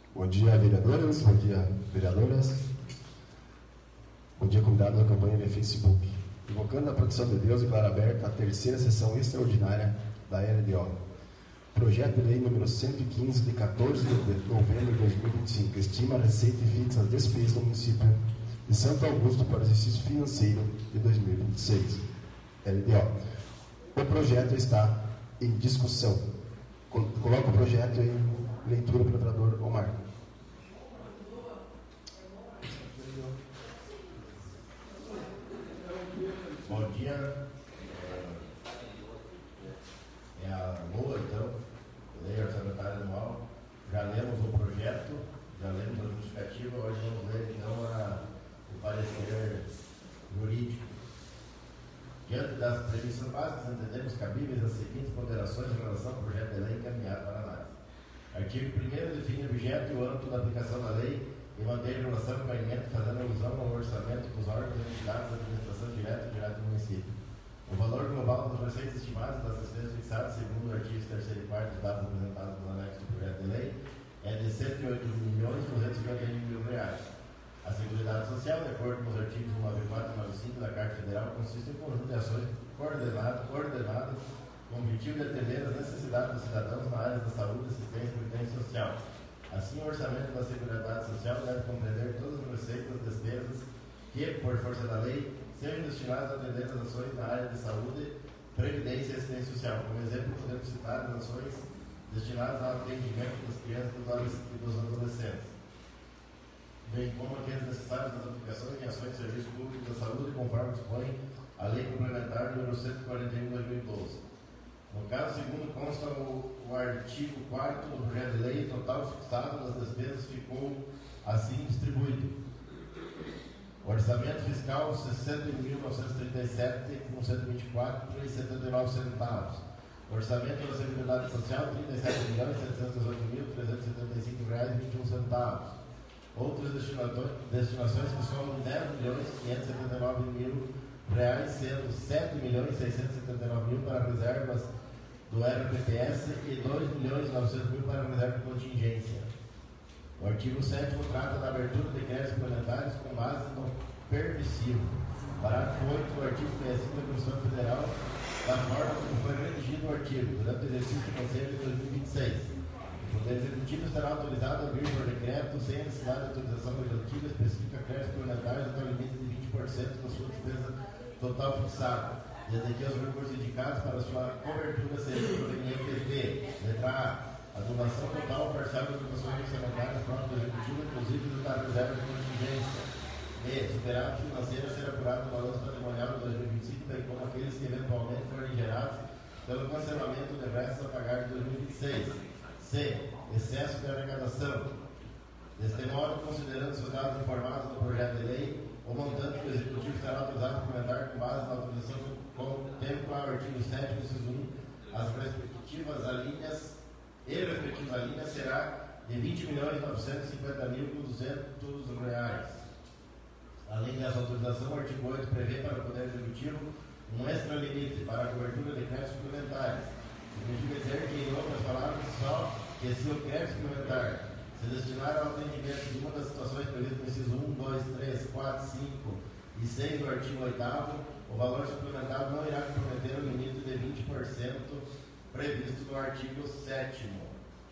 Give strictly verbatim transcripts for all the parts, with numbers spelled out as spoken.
Bom dia, vereadores. Bom dia, vereadoras. Bom dia, convidados da campanha via Facebook. Invocando a proteção de Deus, declaro aberta a terceira sessão extraordinária da L D O. Projeto de lei número cento e quinze, de quatorze de novembro de dois mil e vinte e cinco, estima a receita e fixa as despesas do município de Santo Augusto para o exercício financeiro de dois mil e vinte e seis. L D O. O projeto está em discussão. Coloco o projeto em leitura pelo vereador Omar. Bom dia. É a Lua, então, lei orçamentária anual. Já lemos o projeto, já lemos a justificativa, hoje vamos ler então a, o parecer jurídico. Diante das premissas básicas, entendemos cabíveis as seguintes ponderações em relação ao projeto de lei encaminhado para análise. Artigo primeiro define o objeto e o âmbito da aplicação da lei e mantém relação com o alinhamento, fazendo alusão ao orçamento dos órgãos e entidades da administração direta e direta do município. O valor global das receitas estimadas das despesas fixadas, segundo o artigo terceiro e quarto dos dados apresentados no anexo do projeto de lei, é de cento e oito milhões duzentos e cinquenta e um mil reais. A Seguridade Social, de acordo com os artigos cento e noventa e quatro e noventa e cinco da Carta Federal, consiste em um conjunto de ações coordenadas, coordenadas com o objetivo de atender as necessidades dos cidadãos na área da saúde, assistência e previdência social. Assim, o orçamento da Seguridade Social deve compreender todas as receitas e despesas que, por força da lei, sejam destinadas a atender as ações na área de saúde, previdência e assistência social. Como exemplo, podemos citar as ações destinadas ao atendimento das crianças e dos adolescentes, bem como aqueles necessários das aplicações em ações de serviço público da saúde, conforme dispõe a Lei Complementar número cento e quarenta e um de dois mil e doze. No caso segundo, consta o, o artigo quarto do projeto de lei, total fixado das despesas ficou assim distribuído. Orçamento fiscal sessenta mil novecentos e trinta e sete vírgula cento e vinte e quatro reais e setenta e nove centavos. Orçamento da Seguridade Social trinta e sete milhões setecentos e dezoito mil trezentos e setenta e cinco reais e vinte e um centavos. Outras destinações que somam dez milhões quinhentos e setenta e nove mil reais, sendo sete milhões seiscentos e setenta e nove mil para reservas do R P P S e dois milhões e novecentos mil para reserva de contingência. O artigo sétimo trata da abertura de créditos suplementares com base no permissivo. Parágrafo oito do artigo sessenta e cinco da Constituição Federal, da forma como foi redigido o artigo, durante o exercício financeiro de dois mil e vinte e seis. O Poder Executivo estará autorizado a abrir por decreto, sem a necessidade de autorização legislativa específica, créditos suplementares até o limite de vinte por cento da sua despesa total fixada, desde que os recursos indicados para sua cobertura sejam provenientes de, letra A, a donação total ou parcial das dotações orçamentárias próprias do Executivo, inclusive da reserva de contingência. B. Superávit financeiro a ser apurado no balanço patrimonial de dois mil e vinte e cinco, bem como aqueles que eventualmente forem gerados pelo cancelamento de restos a pagar de dois mil e vinte e seis. C. Excesso de arrecadação. Deste modo, considerando os dados informados no projeto de lei, o montante que o Executivo será autorizado a complementar com base na autorização que contempla o artigo sétimo, inciso um, as respectivas alíneas e respectivas alíneas será de vinte milhões novecentos e cinquenta mil duzentos reais. Além dessa autorização, o artigo oito prevê para o Poder Executivo um extra-limite para a cobertura de créditos suplementares. Significa dizer que, em outras palavras, só que se o crédito suplementar se destinar ao atendimento de uma das situações previstas no inciso um, dois, três, quatro, cinco e seis do artigo oitavo, o valor suplementado não irá comprometer o limite de vinte por cento previsto no artigo sétimo.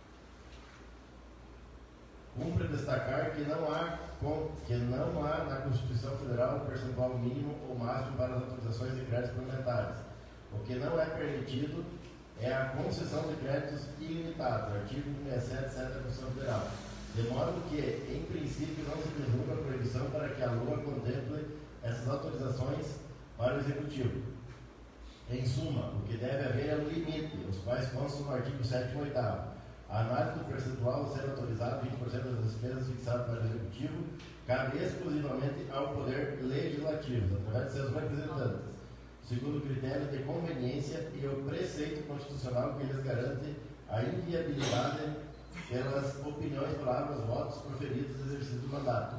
Cumpre destacar que não há, com, que não há na Constituição Federal um percentual mínimo ou máximo para as autorizações de créditos suplementares. O que não é permitido é a concessão de créditos ilimitados, artigo sessenta e sete, sete da Constituição Federal, de modo que, em princípio, não se vislumbra a proibição para que a Lua contemple essas autorizações para o Executivo. Em suma, o que deve haver é um limite, os quais constam no artigo sétimo e oitavo. A análise do percentual a ser autorizado, vinte por cento das despesas fixadas para o Executivo, cabe exclusivamente ao Poder Legislativo, através de seus representantes, segundo o critério de conveniência e o preceito constitucional que lhes garante a inviabilidade pelas opiniões, palavras, votos proferidos no exercício do mandato.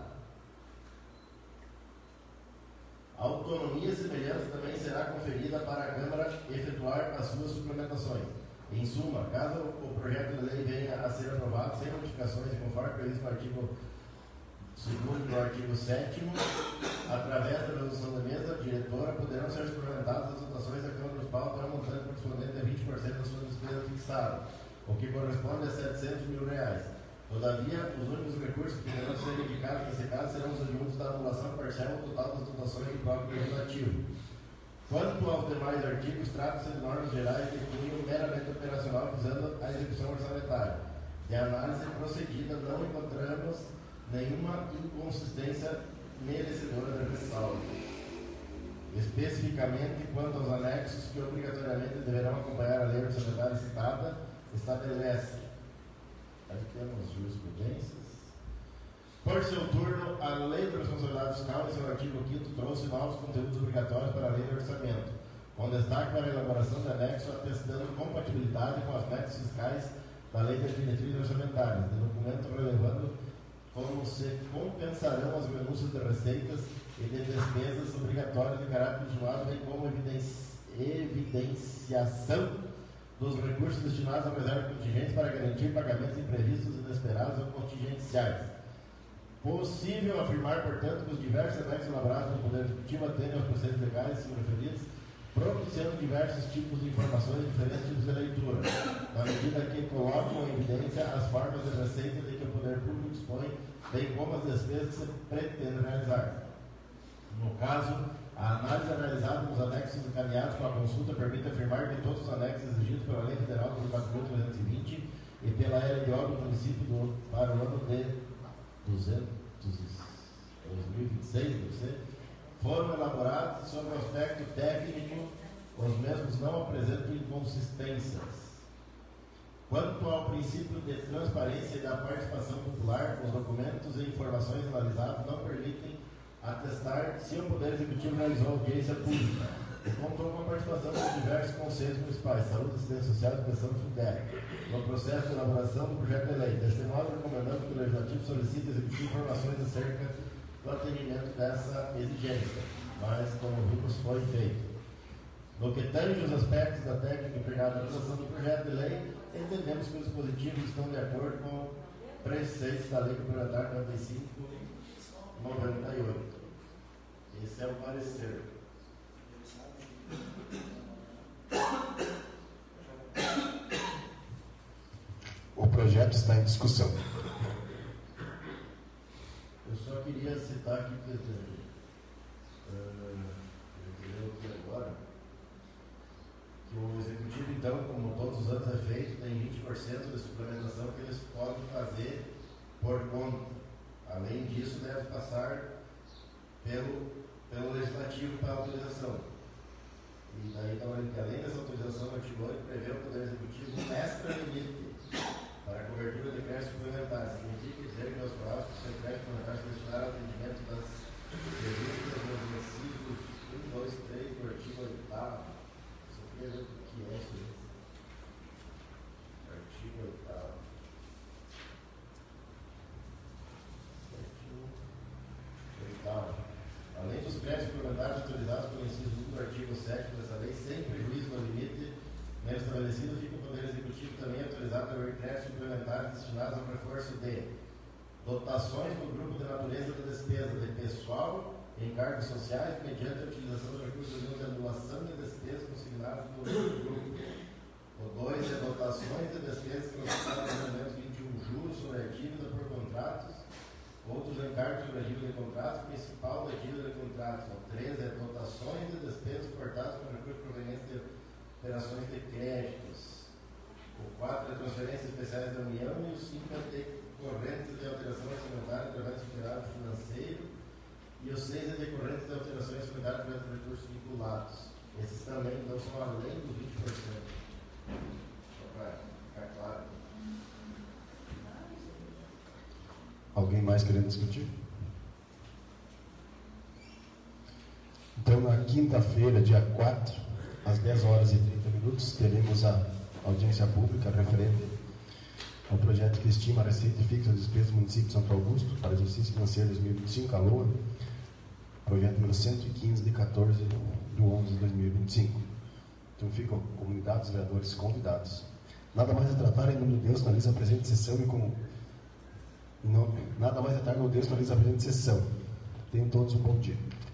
A autonomia semelhante também será conferida para a Câmara efetuar as suas suplementações. Em suma, caso o projeto de lei venha a ser aprovado sem modificações e conforme previsto no artigo segundo do artigo sétimo, através da resolução da mesa diretora, poderão ser suplementadas as dotações da Câmara Municipal para um montante correspondente a vinte por cento da sua despesa fixada, o que corresponde a setecentos mil reais. Todavia, os únicos recursos que deverão ser indicados nesse caso serão os oriundos da anulação parcial ou total das dotações do próprio legislativo. Quanto aos demais artigos, trata-se de normas gerais de cunho meramente operacional visando a execução orçamentária. De análise procedida, não encontramos nenhuma inconsistência merecedora de ressalva. Especificamente, quanto aos anexos que obrigatoriamente deverão acompanhar a lei orçamentária citada, estabelece. Aí temos jurisprudências. Por seu turno, a Lei de Responsabilidade Fiscal, em seu artigo quinto, trouxe novos conteúdos obrigatórios para a Lei de Orçamento, com destaque para a elaboração de anexo atestando compatibilidade com as metas fiscais da Lei das Diretrizes Orçamentárias, de documento relevando como se compensarão as renúncias de receitas e de despesas obrigatórias de caráter continuado, bem como evidenciação dos recursos destinados à reserva contingente para garantir pagamentos imprevistos, inesperados ou contingenciais. Possível afirmar, portanto, que os diversos anexos elaborados pelo Poder Executivo atendem aos preceitos legais acima referidos, propiciando diversos tipos de informações e diferentes tipos de leitura, na medida que colocam em evidência as formas de receita de que o Poder Público dispõe, bem como as despesas que se pretende realizar. No caso, a análise analisada nos anexos encaminhados para a consulta permite afirmar que todos os anexos exigidos pela Lei Federal número quatro mil trezentos e vinte e pela L D O do município do, para o ano de dois mil e vinte e seis, deve ser, foram elaborados sob o aspecto técnico, os mesmos não apresentam inconsistências. Quanto ao princípio de transparência e da participação popular, os documentos e informações analisados não permitem atestar se o Poder Executivo realizou audiência pública e contou com a participação de diversos conselhos municipais, saúde, assistência social e educação do Fundeb, no processo de elaboração do projeto de lei. Deste modo, recomendamos que o Legislativo solicite ao Executivo informações acerca do atendimento dessa exigência, mas, como vimos, foi feito. No que tange os aspectos da técnica empregada na elaboração do projeto de lei, entendemos que os dispositivos estão de acordo com preceitos da Lei Complementar noventa e cinco, noventa e oito. Esse é o parecer. O projeto está em discussão. Eu só queria citar aqui, presidente, uh, eu aqui agora, que o Executivo, então, como todos os anos é feito, tem vinte por cento de suplementação que eles podem fazer por conta. Além disso, deve passar pelo, pelo Legislativo para autorização. E daí, então, além dessa autorização, o artigo oito prevê o Poder Executivo extra limite para a cobertura de créditos suplementares. Significa dizer que os prazos que são créditos suplementares se destinar ao atendimento das revistas dos incisos um, dois, três do artigo oitavo. Você queria ver o que é isso? Artigo oitavo. Oitavo. Além dos créditos suplementares autorizados pelo inciso um do artigo sétimo dessa lei, sem prejuízo do limite nele estabelecido, fica o Poder Executivo também autorizado a haver créditos suplementares destinados ao reforço de dotações do grupo de natureza da despesa de pessoal em cargos sociais, mediante a utilização de recursos de anulação de despesas consignados pelo grupo. O dois é dotações de despesas que consignaram no momento vinte e um juros sobre a dívida por contratos, outros encargos sobre a dívida de contratos, principal da dívida de contratos. O três é dotações de despesas cortadas com recursos provenientes de operações de créditos. O quatro é transferências especiais da União e o cinco é decorrentes de alteração orçamentária através do superávit financeiro e o seis é decorrentes de alterações orçamentárias através de recursos vinculados. Esses também não são além dos vinte por cento. Só para ficar claro. Alguém mais querendo discutir? Então, na quinta-feira, dia quatro, às dez horas e trinta minutos, teremos a audiência pública referente ao projeto que estima a receita fixa das despesas do município de Santo Augusto para o exercício financeiro dois mil e vinte e cinco, a LOA, projeto número cento e quinze, de quatorze de onze de dois mil e vinte e cinco. Então, ficam comunidades, vereadores convidados Nada mais a tratar, em nome de Deus, finaliza a presente sessão e com... Não, nada mais a tratar, em nome de Deus, finaliza a presente sessão. Tenham todos um bom dia.